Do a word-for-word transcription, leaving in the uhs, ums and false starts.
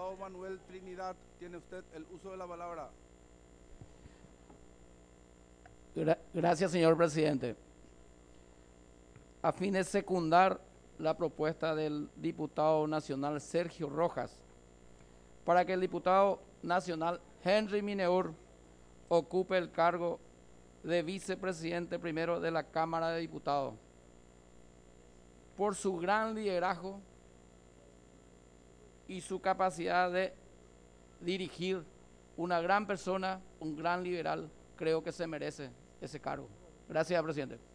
Diputado Manuel Trinidad, tiene usted el uso de la palabra. Gra- Gracias, señor presidente. A fin de secundar la propuesta del diputado nacional Sergio Rojas para que el diputado nacional Henry Mineur ocupe el cargo de vicepresidente primero de la Cámara de Diputados, por su gran liderazgo y su capacidad de dirigir una gran persona, un gran liberal, creo que se merece ese cargo. Gracias, presidente.